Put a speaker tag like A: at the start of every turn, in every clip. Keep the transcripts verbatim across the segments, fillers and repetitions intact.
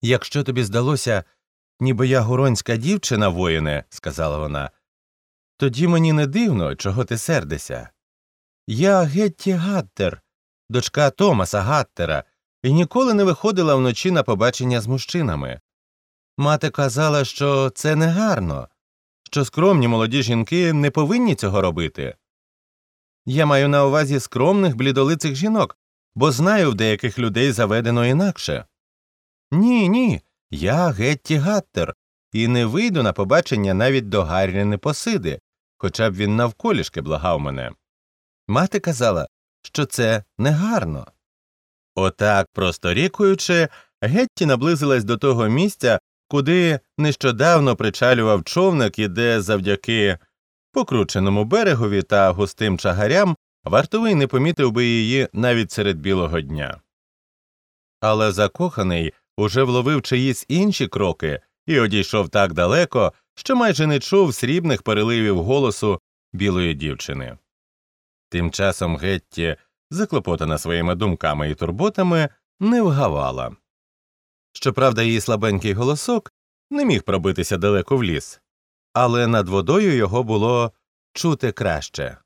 A: «Якщо тобі здалося, ніби я гуронська дівчина, воїне, – сказала вона, – тоді мені не дивно, чого ти сердишся. Я Гетті Гаттер, дочка Томаса Гаттера, і ніколи не виходила вночі на побачення з мужчинами. Мати казала, що це негарно, що скромні молоді жінки не повинні цього робити. Я маю на увазі скромних блідолицих жінок, бо знаю, в деяких людей заведено інакше. Ні, ні, я Гетті Гаттер, і не вийду на побачення навіть до Гаррі Непосиди, хоча б він навколішки благав мене. Мати казала, що це негарно». Отак, просто рікуючи, Гетті наблизилась до того місця, куди нещодавно причалював човник і де завдяки покрученому берегові та густим чагарям вартовий не помітив би її навіть серед білого дня. Але закоханий уже вловив чиїсь інші кроки і одійшов так далеко, що майже не чув срібних переливів голосу білої дівчини. Тим часом Гетті, заклопотана своїми думками і турботами, не вгавала. Щоправда, її слабенький голосок не міг пробитися далеко в ліс, але над водою його було чути краще.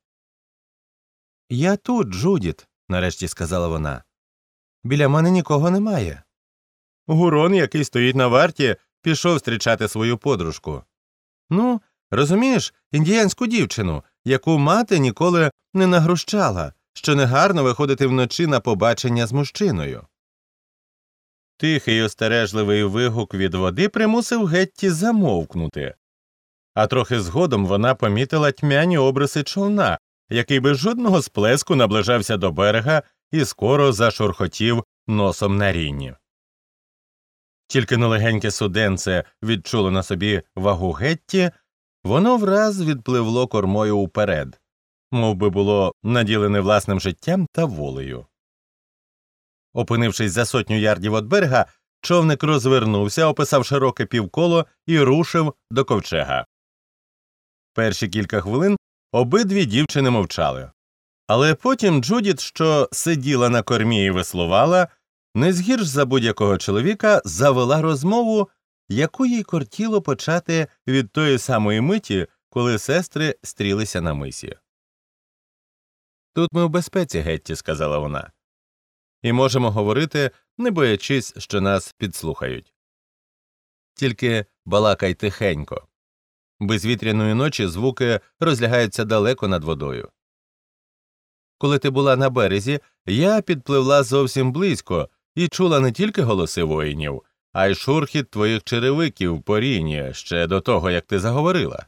A: «Я тут, Джудіт», – нарешті сказала вона. «Біля мене нікого немає». Гурон, який стоїть на варті, пішов зустрічати свою подружку. «Ну, розумієш, індіянську дівчину, яку мати ніколи не нагрущала, що негарно виходити вночі на побачення з мужчиною». Тихий остережливий вигук від води примусив Гетті замовкнути. А трохи згодом вона помітила тьмяні обриси човна, який без жодного сплеску наближався до берега і скоро зашурхотів носом на рінні. Тільки но легеньке суденце відчуло на собі вагу Гетті, воно враз відпливло кормою уперед, мов би було наділене власним життям та волею. Опинившись за сотню ярдів від берега, човник розвернувся, описав широке півколо і рушив до ковчега. Перші кілька хвилин обидві дівчини мовчали. Але потім Джудіт, що сиділа на кормі і веслувала, не згірш за будь-якого чоловіка завела розмову, яку їй кортіло почати від тої самої миті, коли сестри стрілися на мисі. «Тут ми в безпеці, Гетті», – сказала вона. «І можемо говорити, не боячись, що нас підслухають. Тільки балакай тихенько. Безвітряної ночі звуки розлягаються далеко над водою. Коли ти була на березі, я підпливла зовсім близько і чула не тільки голоси воїнів, а й шурхіт твоїх черевиків по ріні ще до того, як ти заговорила.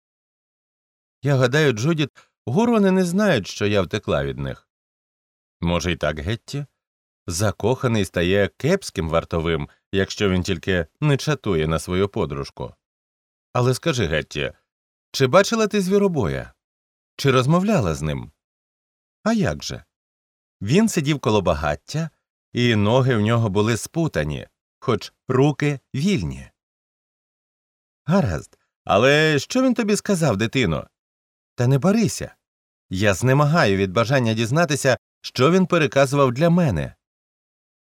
A: Я гадаю, Джудіт, гурони не знають, що я втекла від них». «Може й так, Гетті? Закоханий стає кепським вартовим, якщо він тільки не чатує на свою подружку. Але скажи, Гетті, чи бачила ти звіробоя? Чи розмовляла з ним?» «А як же? Він сидів коло багаття, і ноги в нього були спутані, хоч руки вільні». «Гаразд, але що він тобі сказав, дитино?» «Та не барися. Я знемагаю від бажання дізнатися, що він переказував для мене».